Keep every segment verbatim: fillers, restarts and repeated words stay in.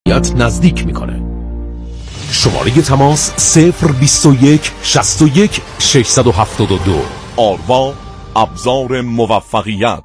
نزدیک میکنه. شماره تماس صفر بیست و یک شصت و یک ششصد و هفتاد و دو. آروا، ابزار موفقیت.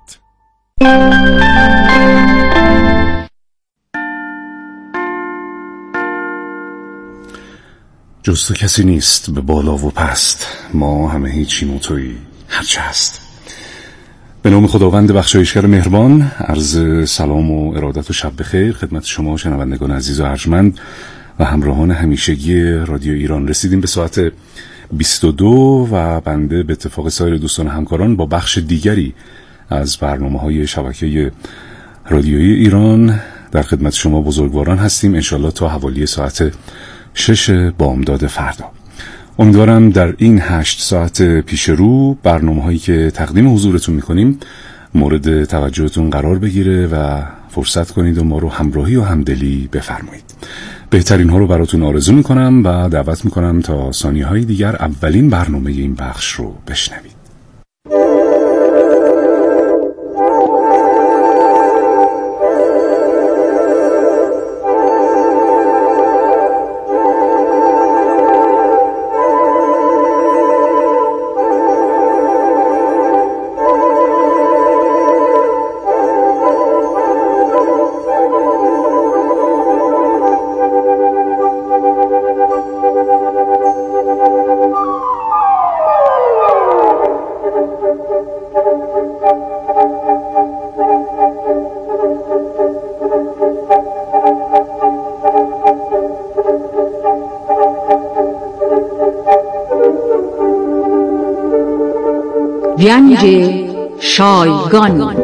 جز تو کسی نیست به بالا و پست، ما همه هیچیم و تویی هرچه هست. به نام خداوند بخشایشگر مهربان، عرض سلام و ارادت و شب بخیر خدمت شما شنوندگان عزیز و ارجمند و همراهان همیشگی رادیو ایران. رسیدیم به ساعت بیست و دو و بنده به اتفاق سایر دوستان همکاران با بخش دیگری از برنامه‌های شبکه رادیویی ایران در خدمت شما بزرگواران هستیم، انشالله تا حوالی ساعت شش بامداد فردا. امیدوارم در این هشت ساعت پیش رو برنامه‌هایی که تقدیم حضورتون می‌کنیم مورد توجهتون قرار بگیره و فرصت کنید و ما رو همراهی و همدلی بفرمایید. بهترین ها رو براتون آرزو می‌کنم و دعوت می‌کنم تا ثانیه‌های دیگر اولین برنامه این بخش رو بشنوید. گنج شایگان.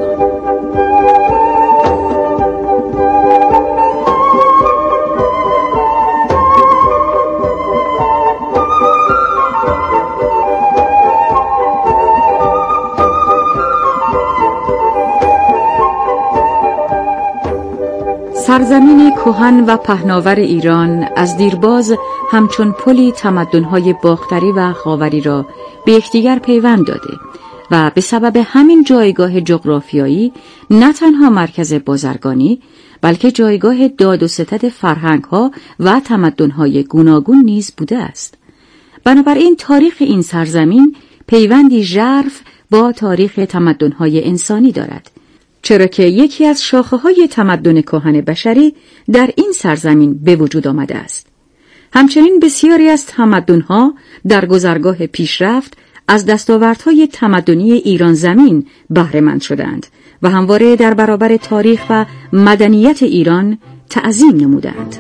سرزمین کهن و پهناور ایران از دیرباز همچون پلی تمدن‌های باختری و خاوری را به یکدیگر پیوند داده و به سبب همین جایگاه جغرافیایی نه تنها مرکز بازرگانی بلکه جایگاه داد و ستد فرهنگ‌ها و تمدن‌های گوناگون نیز بوده است. بنابراین تاریخ این سرزمین پیوندی ژرف با تاریخ تمدن‌های انسانی دارد، چرا که یکی از شاخه‌های تمدن کهن بشری در این سرزمین به وجود آمده است. همچنین بسیاری از تمدن‌ها در گذرگاه پیشرفت از دستاوردهای تمدنی ایران زمین بهره مند شدند و همواره در برابر تاریخ و مدنیت ایران تعظیم نمودند.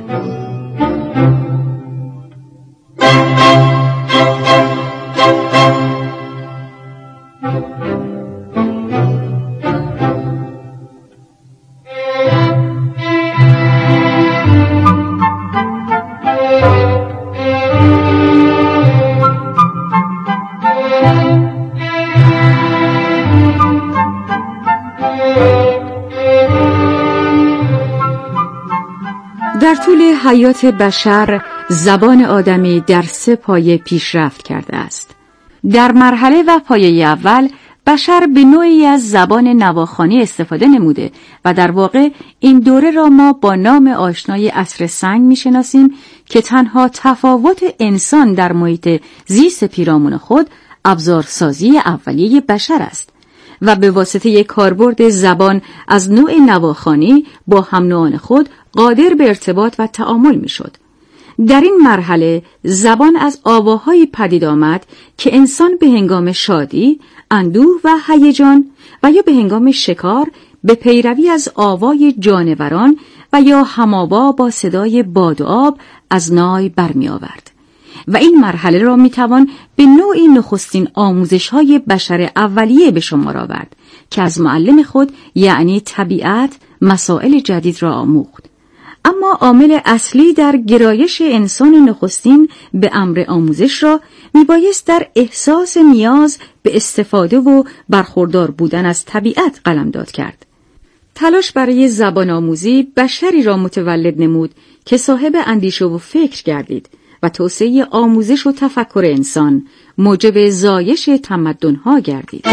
در طول حیات بشر زبان آدمی در سه پایه پیشرفت کرده است. در مرحله و پایه اول بشر به نوعی از زبان نواخوانی استفاده نموده و در واقع این دوره را ما با نام آشنای عصر سنگ می‌شناسیم که تنها تفاوت انسان در محیط زیست پیرامون خود ابزارسازی اولیه بشر است و به واسطه کاربرد زبان از نوع نواخوانی با هم نوعان خود قادر به ارتباط و تعامل میشد. در این مرحله زبان از آواهایی پدید آمد که انسان به هنگام شادی، اندوه و هیجان و یا به هنگام شکار به پیروی از آوای جانوران و یا هماوا با صدای باد و آب از نای برمی آورد. و این مرحله را می توان به نوعی نخستین آموزش‌های بشر اولیه به شمار آورد که از معلم خود یعنی طبیعت مسائل جدید را آموخت. اما عامل اصلی در گرایش انسان نخستین به امر آموزش را میبایست در احساس نیاز به استفاده و برخوردار بودن از طبیعت قلمداد کرد. تلاش برای زبان آموزی بشری را متولد نمود که صاحب اندیشه و فکر گردید و توسعه آموزش و تفکر انسان موجب زایش تمدن‌ها گردید.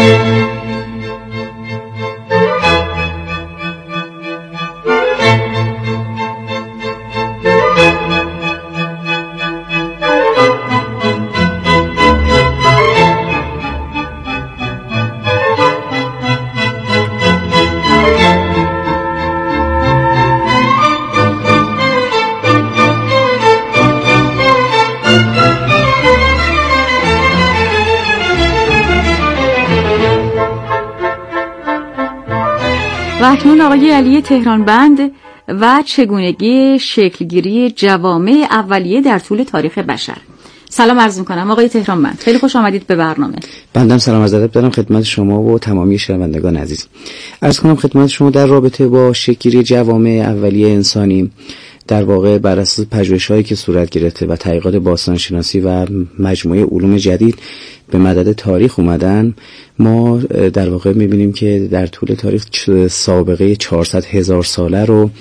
اکنون آقای علی تهرانبند و چگونگی شکلگیری جوامع اولیه در طول تاریخ بشر. سلام عرض می‌کنم آقای تهرانبند، خیلی خوش آمدید به برنامه. بنده هم سلام عرض ادب دارم خدمت شما و تمامی شنوندگان عزیز. عرض کنم خدمت شما در رابطه با شکلگیری جوامع اولیه انسانی، در واقع بر اساس پژوهش‌هایی که صورت گرفته و تحقیقات باستانشناسی و مجموعه علوم جدید به مدد تاریخ اومدن، ما در واقع می‌بینیم که در طول تاریخ سابقه چهارصد هزار ساله رو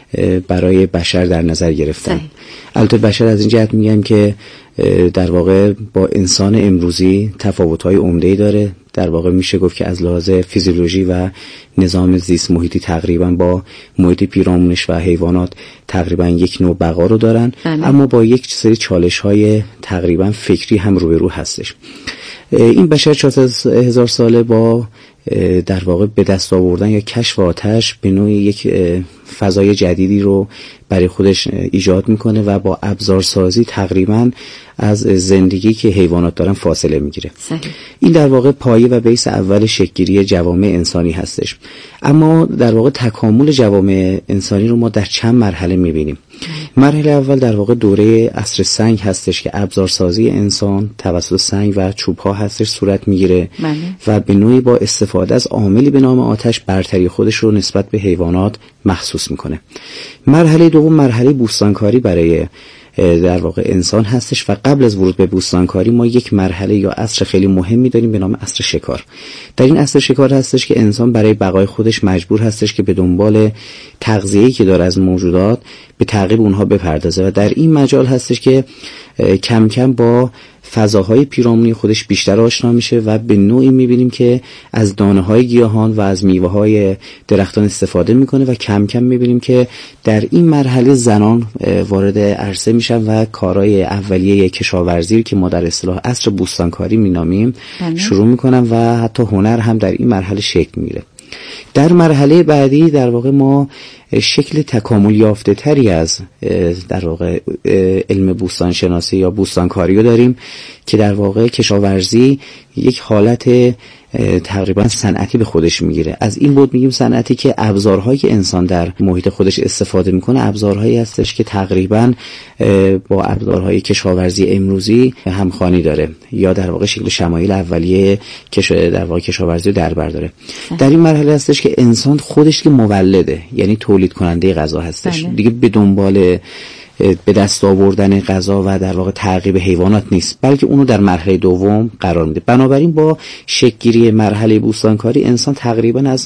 برای بشر در نظر گرفتن. البته بشر از این جهت میگم که در واقع با انسان امروزی تفاوت‌های عمده‌ای داره. در واقع میشه گفت که از لحاظ فیزیولوژی و نظام زیست محیطی تقریبا با محیط پیرامونش و حیوانات تقریبا یک نوع بقا رو دارن، بله. اما با یک سری چالش‌های تقریبا فکری هم روبرو هستش. این بشر چهارصد هزار ساله با در واقع به دست آوردن یا کشف آتش به نوعی یک فضای جدیدی رو برای خودش ایجاد میکنه و با ابزارسازی تقریبا از زندگی که حیوانات دارن فاصله میگیره. این در واقع پایه و بیس اول شکل‌گیری جوامع انسانی هستش. اما در واقع تکامل جوامع انسانی رو ما در چند مرحله میبینیم. مرحله اول در واقع دوره عصر سنگ هستش که ابزارسازی انسان توسط سنگ و چوب‌ها هستش صورت میگیره و به نوعی با استفاده از عاملی به نام آتش برتری خودش رو نسبت به حیوانات محسوس میکنه. مرحله دوم مرحله بوستانکاری برای در واقع انسان هستش و قبل از ورود به بوستانکاری ما یک مرحله یا عصر خیلی مهمی داریم به نام عصر شکار. در این عصر شکار هستش که انسان برای بقای خودش مجبور هستش که به دنبال تغذیه‌ای که داره از موجودات به تعقیب اونها بپردازه و در این مجال هستش که کم کم با فضاهای پیرامونی خودش بیشتر آشنا میشه و به نوعی میبینیم که از دانه‌های گیاهان و از میوه‌های درختان استفاده میکنه و کم کم میبینیم که در این مرحله زنان وارد عرصه میشن و کارهای اولیه کشاورزی که ما در اصطلاح عصر بوستانکاری مینامیم شروع میکنن و حتی هنر هم در این مرحله شکل میگیره. در مرحله بعدی در واقع ما شکل تکامل یافته تری از در واقع علم بوستان شناسی یا بوستانکاری رو داریم که در واقع کشاورزی یک حالت تقریبا صنعتی به خودش میگیره. از این بود میگیم صنعتی که ابزارهایی که انسان در محیط خودش استفاده میکنه ابزارهایی هستش که تقریبا با ابزارهای کشاورزی امروزی همخوانی داره یا در واقع شکل شمایل اولیه در واقع کشاورزی در بر داره. در این مرحله هستش که انسان خودش که مولده، یعنی تولید کننده غذا هستش. بله. دیگه به دنبال به دست آوردن غذا و در واقع تعقیب حیوانات نیست، بلکه اونو در مرحله دوم قرار میده. بنابراین با شکل‌گیری مرحله بوستانکاری انسان تقریبا از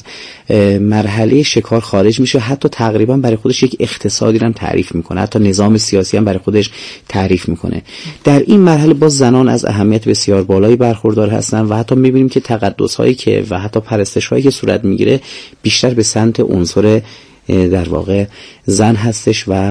مرحله شکار خارج میشه، حتی تقریبا برای خودش یک اقتصادی هم تعریف میکنه، حتی نظام سیاسی هم برای خودش تعریف میکنه. در این مرحله با زنان از اهمیت بسیار بالایی برخوردار هستن و حتی میبینیم که تقدس‌هایی که و حتی پرستش‌هایی که صورت میگیره بیشتر به سمت عنصر در واقع زن هستش و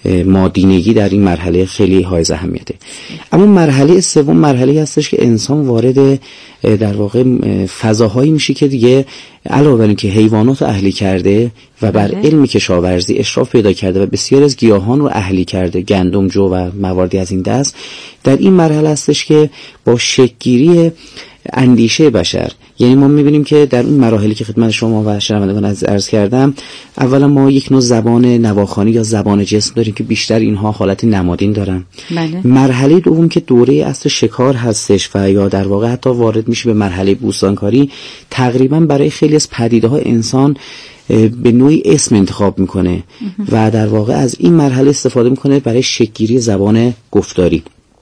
مادینگی در این مرحله خیلی حائز اهمیته. اما مرحله سوم مرحله هستش که انسان وارد در واقع فضاهایی میشه که دیگه علاوه بر اینکه حیوانات رو اهلی کرده و بر علم کشاورزی اشراف پیدا کرده و بسیار از گیاهان رو اهلی کرده، گندم، جو و مواردی از این دست، در این مرحله هستش که با شکل‌گیری اندیشه بشر، یعنی ما میبینیم که در اون مراحلی که خدمت شما و شنوندگان عرض کردم، اولا ما یک نوع زبان نواخوانی یا زبان جسم داریم که بیشتر اینها حالت نمادین دارن. بله. مرحله دوم که دوره اصل شکار هستش و یا در واقع حتی وارد میشه به مرحله بوستانکاری، تقریبا برای خیلی از پدیده ها انسان به نوعی اسم انتخاب میکنه و در واقع از این مرحله استفاده میکنه برای شکل‌گیری زبان گفتاری.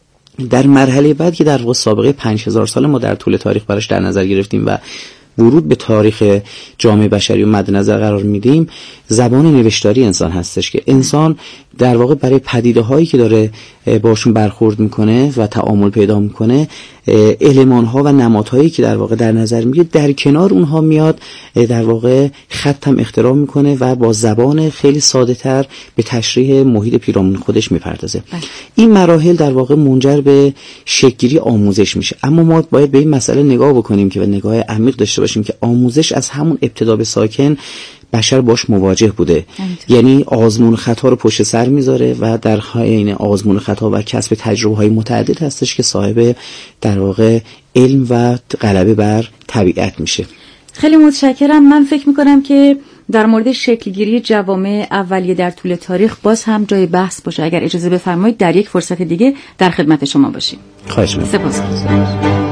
در مرحله بعد که در واقع سابقه پنج هزار سال ما در طول تاریخ براش در نظر گرفتیم و ورود به تاریخ جامعه بشری و مد نظر قرار میدیم، زبان نوشتاری انسان هستش که انسان در واقع برای پدیده هایی که داره باشون برخورد میکنه و تعامل پیدا میکنه، المان ها و نمادهایی که در واقع در نظر میگیره، در کنار اونها میاد در واقع خط هم اختراع میکنه و با زبان خیلی ساده تر به تشریح محیط پیرامون خودش میپردازه. این مراحل در واقع منجر به شکل‌گیری آموزش میشه. اما ما باید به این مسئله نگاه بکنیم که و نگاه عمیق داشته باشیم که آموزش از همون ابتدا به ساکن بشر باش مواجه بوده. یعنی آزمون خطا رو پشت سر میذاره و در حین آزمون خطا و کسب تجربه های متعدد هستش که صاحب در واقع علم و غلبه بر طبیعت میشه. خیلی متشکرم. من فکر میکنم که در مورد شکلگیری جوامع اولیه در طول تاریخ باز هم جای بحث باشه. اگر اجازه بفرمایید در یک فرصت دیگه در خدمت شما باشیم. خواهش می‌کنم. سپاسگزارم.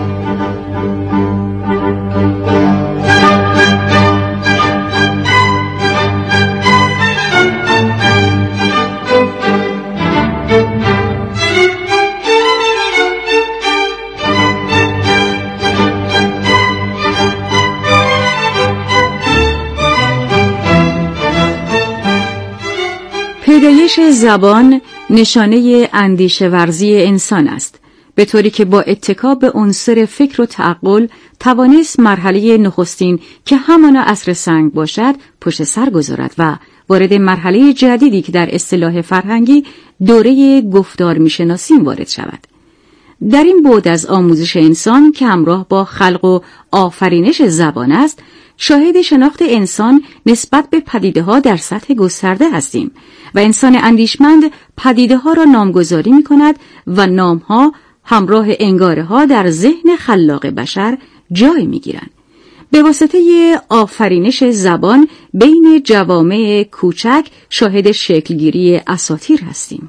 پیدایش زبان نشانه اندیشه ورزی انسان است، به طوری که با اتکا به عنصر فکر و تعقل توانست مرحله نخستین که همانا عصر سنگ باشد پشت سر گذارد و وارد مرحله جدیدی که در اصطلاح فرهنگی دوره گفتار میشناسی وارد شود. در این بعد از آموزش انسان که همراه با خلق و آفرینش زبان است، شاهد شناخت انسان نسبت به پدیده‌ها در سطح گسترده هستیم و انسان اندیشمند پدیده‌ها را نامگذاری می‌کند و نام‌ها همراه انگاره‌ها در ذهن خلاق بشر جای می‌گیرند. به واسطه آفرینش زبان بین جوامع کوچک شاهد شکلگیری اساطیر هستیم.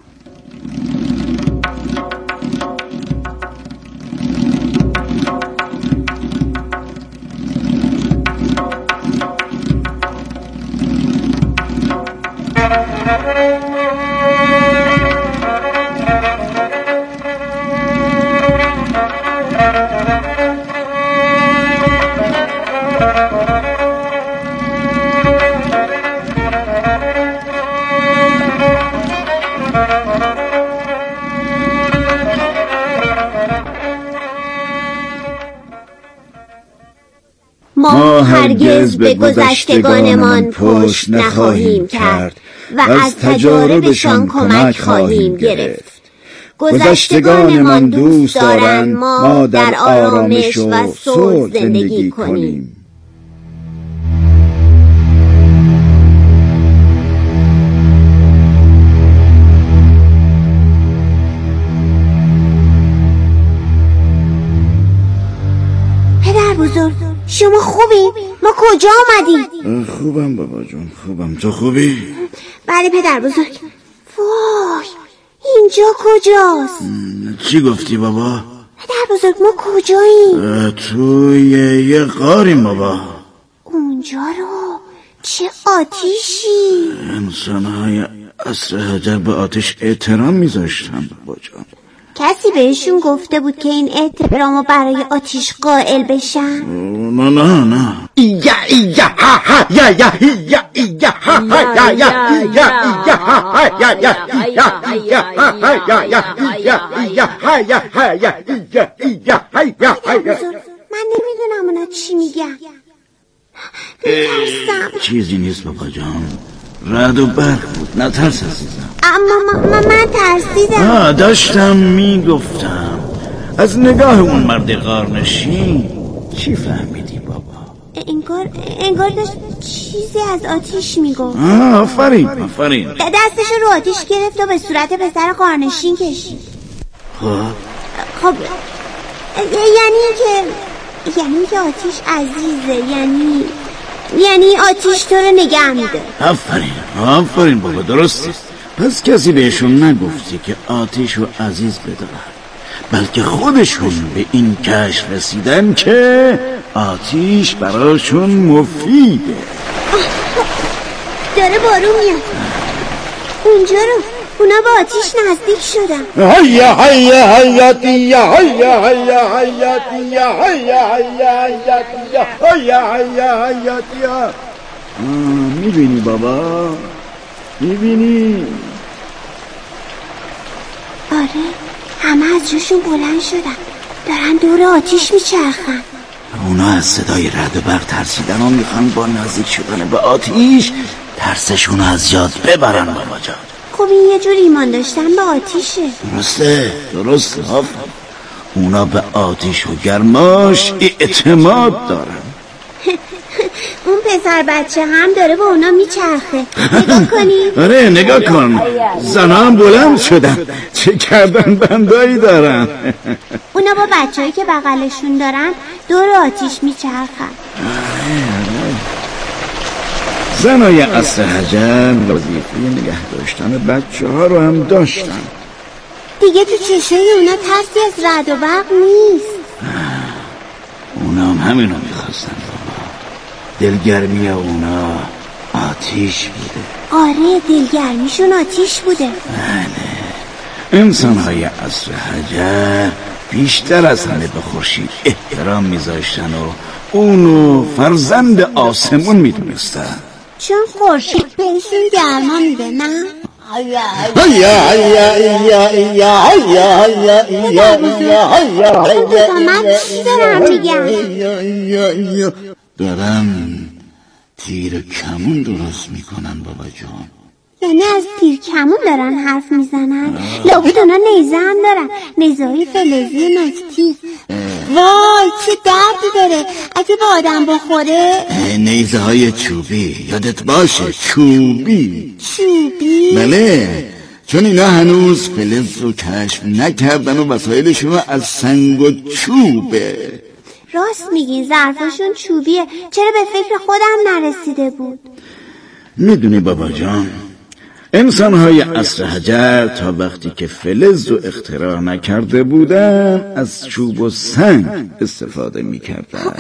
ما هرگز به گذشتگانمان پشت نخواهیم کرد و از تجاربشان کمک خواهیم گرفت. گذشتگانمان دوست دارند ما در آرامش و صلح زندگی کنیم. پدر بزرگ، شما خوبی؟ ما کجا آمدیم؟ خوبم بابا جون، خوبم. تو خوبی؟ بله پدر بزرگ. وای، اینجا کجاست؟ چی گفتی بابا؟ پدر بزرگ ما کجاییم؟ توی یه غاریم بابا. اونجا رو چه آتیشی؟ انسان‌های عصر حجر به آتش احترام میذاشتن بابا جان. کسی بهشون گفته بود که این احترامو برای آتیش قائل بشن؟ نه نه نه. یا یا ها ها یا یا یا یا ها ها یا یا یا یا ها ها یا یا یا یا ها ها یا یا یا یا ها یا ها یا یا یا یا. من نمیدونم اونا چی میگن. میترسم. چیزی نیست بابا جان، رعد و برق بود، نترس عزیزم. اما من, من ترسیدم. آه داشتم میگفتم از نگاه اون مرد غارنشین چی فهمیدی بابا؟ انگار انگار داشت چیزی از آتیش میگفت. آه آفرین آفرین. دستش رو آتیش گرفت و به صورت پسر غارنشین کشید. خب خب یعنی که یعنی که آتیش عزیزه، یعنی یعنی آتیش تو رو نگه میده. آفرین آفرین بابا، درسته. پس کسی بهشون نگفتی که آتیش رو عزیز بدارن، بلکه خودشون به این کشف رسیدن که آتیش براشون مفیده. داره بارون میاد. اونجا رو اونا با آتیش نزدیک شدن. هیا هیا حیاتی یا هیا هیا حیاتی یا هیا هیا حیاتی یا هیا هیا حیاتی. میبینی بابا؟ میبینی؟ آره، همه از جوشون بلند شدن، دارن دور آتیش میچرخن. اونا از صدای رعد و برق ترسیدن و میخوان با نزدیک شدن به آتیش ترسشون از یاد ببرن بابا جان. خب این یه جور ایمان داشتن به آتیشه. درسته درسته. اونا به آتیش و گرماش اعتماد دارن. اون پسر بچه هم داره با اونا میچرخه. نگاه کنی؟ آره نگاه کن، زنها هم بلند شدن، چه کردن بندایی دارن. اونا با بچه هایی که بغلشون دارن دور آتیش میچرخن. زنای عصر حجر وظیفه نگه داشتن بچه ها رو هم داشتن. دیگه تو چشای اونا ترسی از رعد و برق نیست. اونا هم همینو میخواستن بابا. دلگرمی اونا آتیش بوده. آره دلگرمیشون آتیش بوده. بله انسانهای عصر حجر بیشتر از همه به خورشید احترام میذاشتن و اونو فرزند آسمون میدونستن، چون خورشید بهشون گرما میده. نه هيا هيا هيا هيا هيا هيا هيا هيا هيا من چی دارم میگم؟ دارم تیر کمون درست میکنن بابا جان. یعنی از تیر کمون دارن حرف میزنن؟ لابد اونا نیزه هم دارن، نیزه های فلزی نکتی. وای چه دردی داره اگه با آدم بخوره. نیزه های چوبی، یادت باشه چوبی. چوبی؟ بله چون اینا هنوز فلز رو کشف نکردن و وسایلشون رو از سنگ و چوبه. راست میگین ظرفشون چوبیه، چرا به فکر خودم نرسیده بود؟ میدونی بابا جان انسان‌های عصر حجر تا وقتی که فلز رو اختراع نکرده بودن از چوب و سنگ استفاده میکردن.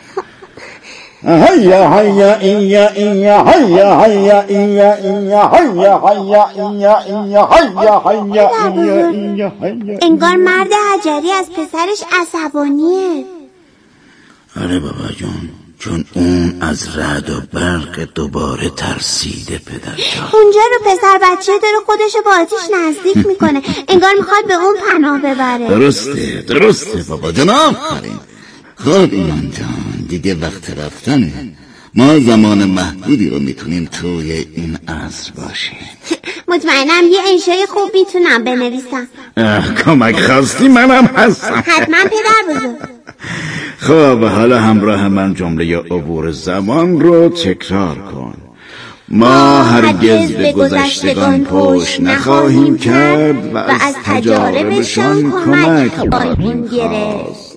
هيا هيا إيا إيا هيا هيا إيا إيا هيا هيا إيا إيا هيا هيا إيا إيا هيا. انگار مرد حجری از پسرش عصبانیه. آره بابا جان چون اون از رعد و برق دوباره ترسیده پدر جان. اونجا رو پسر بچه داره خودشو با آتیش نزدیک میکنه، انگار میخواد به اون پناه ببره. درسته درسته بابا جان آفرین. خب ایمان جان دیگه وقت رفتنه، ما زمان محدودی رو میتونیم توی این عصر باشیم. مطمئنم یه انشای خوب میتونم بنویسم. کمک خواستی منم هستم. حتما پدر بزرگ. خب حالا همراه من جمله عبور زمان رو تکرار کن. ما هرگز به گذشتگان پشت نخواهیم کرد و از تجاربشان کمک خواهیم گرفت.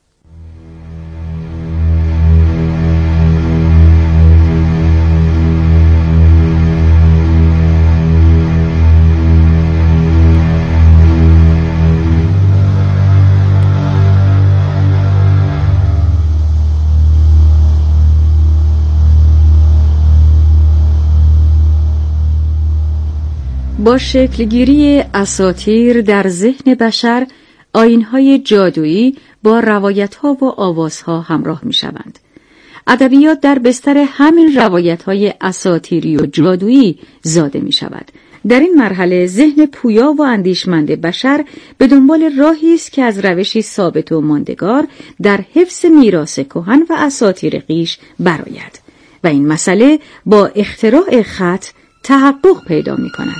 با شکلگیری اساطیر در ذهن بشر، آیین‌های جادویی با روایت‌ها و آوازها همراه می‌شوند. ادبیات در بستر همین روایت‌های اساطیری و جادویی زاده می‌شود. در این مرحله ذهن پویا و اندیشمند بشر به دنبال راهی است که از روشی ثابت و ماندگار در حفظ میراث کهن و اساطیر خویش برآید و این مسئله با اختراع خط تحقق پیدا می‌کند.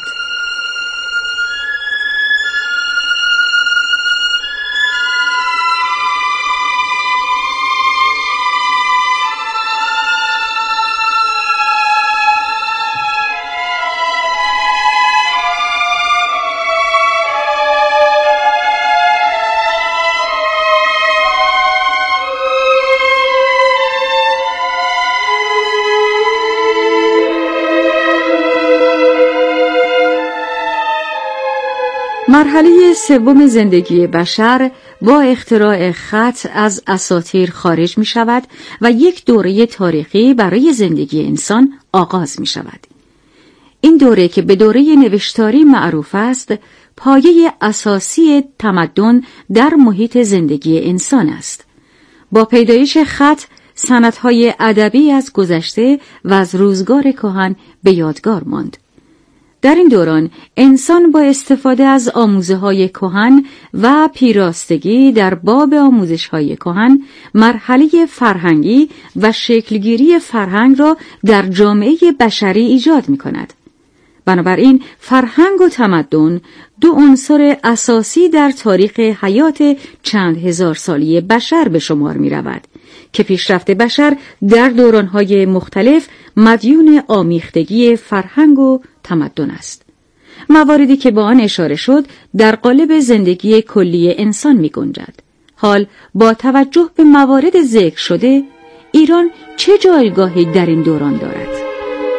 مرحله سوم زندگی بشر با اختراع خط از اساطیر خارج می شود و یک دوره تاریخی برای زندگی انسان آغاز می شود. این دوره که به دوره نوشتاری معروف است، پایه اساسی تمدن در محیط زندگی انسان است. با پیدایش خط، سندهای ادبی از گذشته و از روزگار کهن به یادگار ماند. در این دوران انسان با استفاده از آموزه‌های کهن و پیراستگی در باب آموزش‌های کهن مرحله فرهنگی و شکلگیری فرهنگ را در جامعه بشری ایجاد می‌کند. بنابراین فرهنگ و تمدن دو عنصر اساسی در تاریخ حیات چند هزار سالی بشر به شمار می‌رود که پیشرفت بشر در دوران‌های مختلف مدیون آمیختگی فرهنگ و تمدن است. مواردی که با آن اشاره شد در قالب زندگی کلی انسان می گنجد. حال با توجه به موارد ذکر شده، ایران چه جایگاهی در این دوران دارد؟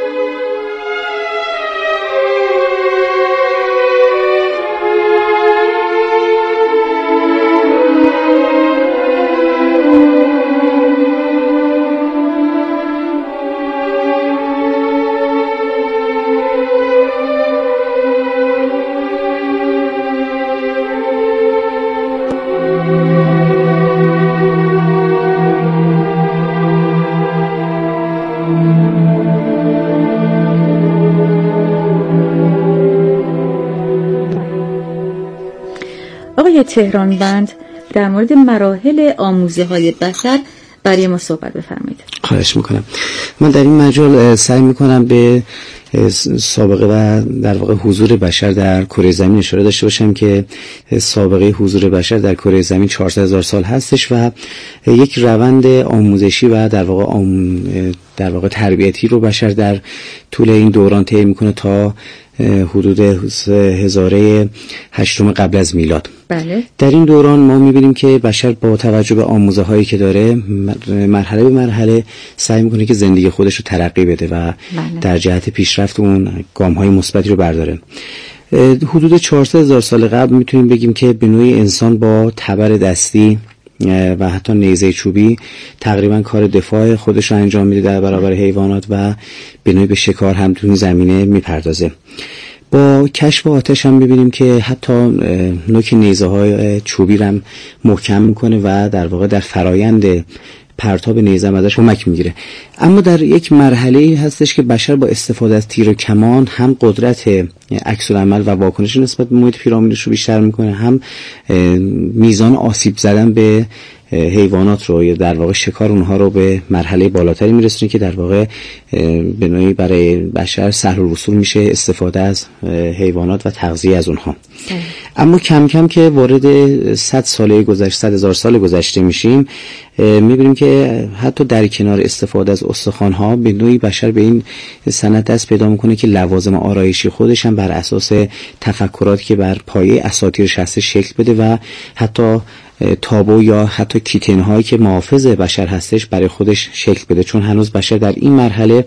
آقای تهرانبند، در مورد مراحل آموزه های بشر برای ما صحبت بفرمایید. خواهش میکنم. من در این مجال سعی میکنم به سابقه و در واقع حضور بشر در کره زمین اشاره داشته باشم که سابقه حضور بشر در کره زمین چهارصد هزار سال هستش و یک روند آموزشی و در واقع آم... در واقع تربیتی رو بشر در طول این دوران طی میکنه تا حدود هزاره هشتم قبل از میلاد. بله. در این دوران ما میبینیم که بشر با توجه به آموزه هایی که داره مرحله به مرحله سعی میکنه که زندگی خودش رو ترقی بده و بله. در جهت پیشرفت اون گام های مثبتی رو برداره. حدود چهارصد هزار سال قبل میتونیم بگیم که به نوعی انسان با تبر دستی و حتی نیزه چوبی تقریبا کار دفاع خودش رو انجام میده در برابر حیوانات و به نوعی به شکار هم تو این زمینه میپردازه. با کشف آتش هم میبینیم که حتی نوک نیزه های چوبی رو هم محکم میکنه و در واقع در فرایند پرتاب نیزه هم ازش کمک میگیره. اما در یک مرحله هستش که بشر با استفاده از تیر و کمان هم قدرت عکس العمل و واکنش نسبت به محیط پیرامونش رو بیشتر میکنه، هم میزان آسیب زدن به حیوانات رو یا در واقع شکار اونها رو به مرحله بالاتری میرسونه که در واقع به نوعی برای بشر سهل الوصول میشه استفاده از حیوانات و تغذیه از اونها. اما کم کم که وارد صد ساله گذشته صد هزار سال گذشته میشیم میبینیم که حتی در کنار استفاده از استخوان‌ها به نوعی بشر به این سنت دست پیدا میکنه که لوازم آرایشی خودش هم بر اساس تفکراتی که بر پایه اساطیرش هست شکل بده و حتی تابو یا حتی کیتن هایی که محافظ بشر هستش برای خودش شکل بده، چون هنوز بشر در این مرحله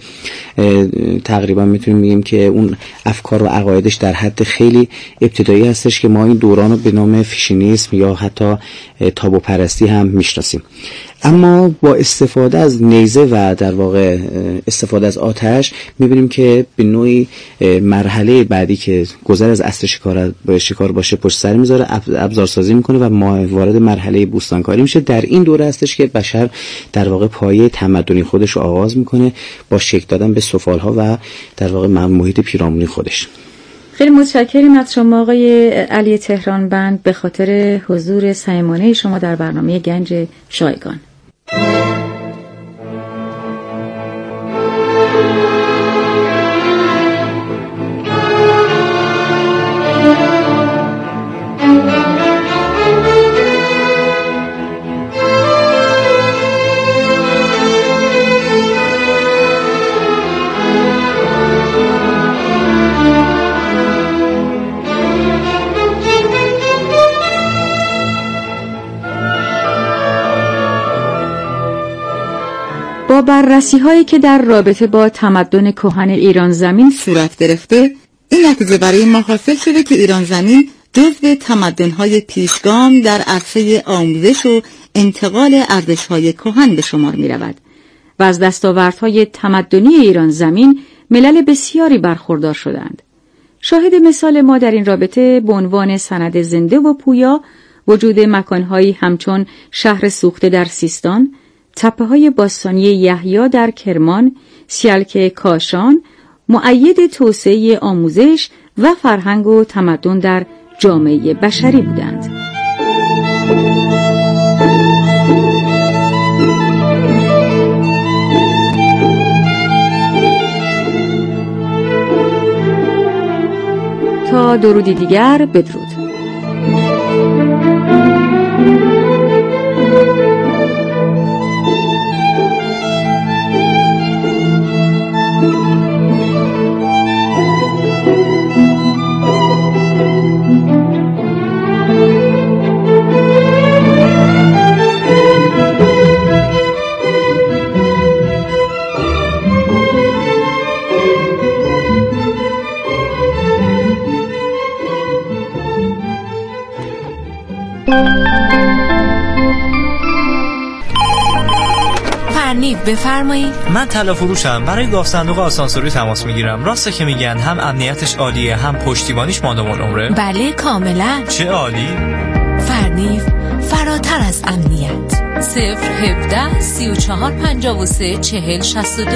تقریبا میتونیم بگیم که اون افکار و عقایدش در حد خیلی ابتدایی هستش که ما این دوران رو به نام فیشینیسم یا حتی تابو پرستی هم میشناسیم. اما با استفاده از نیزه و در واقع استفاده از آتش میبینیم که به نوعی مرحله بعدی که گذر از عصر شکار شکار باشه پشت سر میذاره، ابزارسازی میکنه و ما وارد مرحله بوستانکاری میشه. در این دوره هستش که بشر در واقع پایه تمدنی خودش رو آغاز میکنه با شکل دادن به سفالها و در واقع محیط پیرامونی خودش. خیلی متشکریم از شما آقای علی تهرانبند به خاطر حضور صمیمانه شما در برنامه گنج شایگان. با بررسی هایی که در رابطه با تمدن کهن ایران زمین صورت گرفته، این نتیجه برای ما حاصل شده که ایران زمین جزو تمدن های پیشگام در عرصه آموزش و انتقال ارزش های کهن به شمار می رود و از دستاوردهای تمدنی ایران زمین ملل بسیاری برخوردار شدند. شاهد مثال ما در این رابطه به عنوان سند زنده و پویا وجود مکانهایی همچون شهر سوخته در سیستان، تپه های باستانی یحیی در کرمان، سیالک کاشان، مؤید توسعه آموزش و فرهنگ و تمدن در جامعه بشری بودند. تا درودی دیگر، بدرود. فرنیب بفرمایید. من طلا فروشم، برای گاف صندوق آسانسوری تماس میگیرم. راسته که میگن هم امنیتش عالیه هم پشتیبانیش مادام العمره؟ بله کاملا. چه عالی. فرنیب فراتر از امنیت. صفر هفده سی و چهار پنجاه و سه چهل شصت و دو.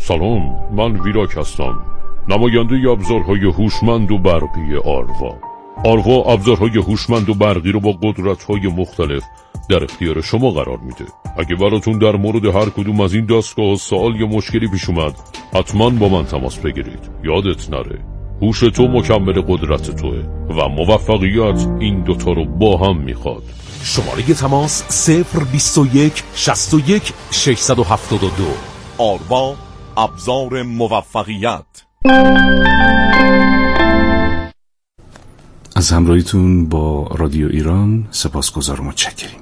سلام، من ویراک هستم، نماینده ابزارهای هوشمند و برقی آروا. آروا ابزارهای هوشمند و برقی رو با قدرت‌های مختلف در اختیار شما قرار میده. اگه براتون در مورد هر کدوم از این دستگاه سوال یا مشکلی پیش اومد، حتما با من تماس بگیرید. یادت نره هوش تو مکمل قدرت توه و موفقیت این دوتا رو با هم میخواد. شماره تماس صفر بیست و یک شصت و یک ششصد و هفتاد و دو. آروا ابزار موفقیت. از همراهیتون با رادیو ایران سپاسگزار و متشکریم.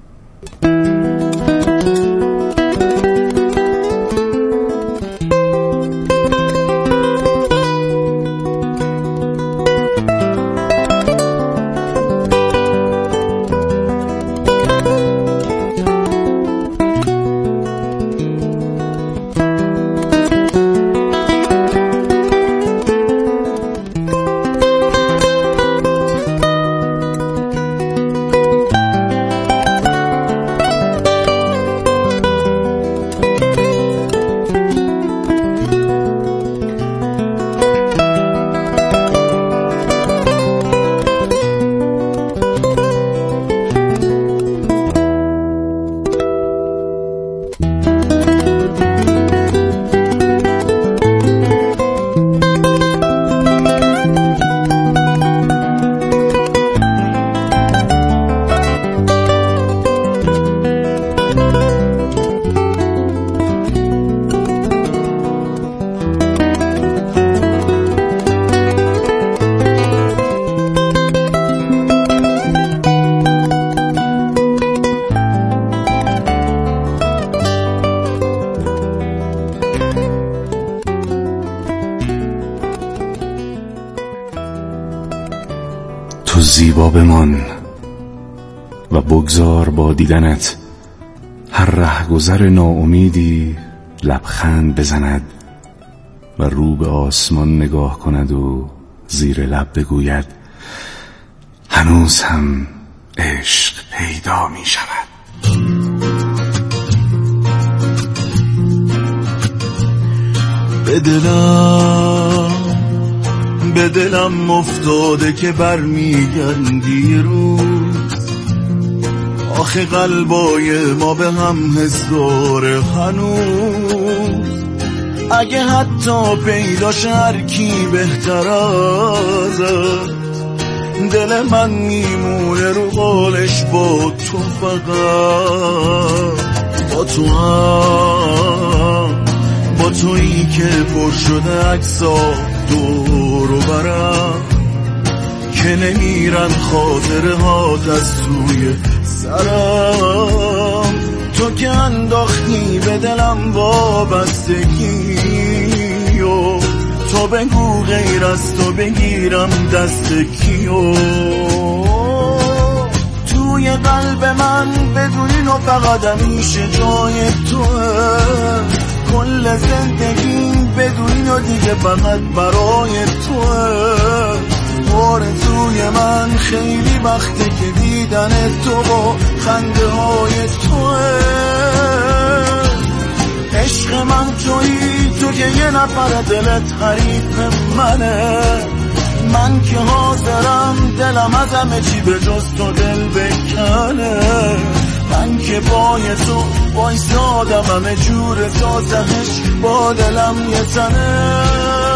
زیبا بمان و بگذار با دیدنت هر رهگذر ناامیدی لبخند بزند و رو به آسمان نگاه کند و زیر لب بگوید هنوز هم عشق پیدا می شود. به دلم به دلم افتاده که برمیگردی روز، آخه قلبای ما به هم حس داره هنوز. اگه حتی پیداش هر کی بهتر ازت، دل من میمونه رو قولش با تو، فقط با تو هم، با تویی که پر شده عکسا دور و برم که نمیرن خاطره هات از توی سرم. تو که انداختی به دلم وابستگی و تو بگو غیر از تو بگیرم دست کیو. توی قلب من بدونی و فقط همیشه جای توه، کل زندگیم بدونی و دیگه فقط برای توه. آرزوی من خیلی وقته که دیدن تو با خنده های توه. عشق من تویی، تو که یه نفر دلت حریف منه، من که حاضرم دلم از همه چی به جز تو دل بکنه. من که پای تو وایسادم همه جور سازش با دلم یه تنه.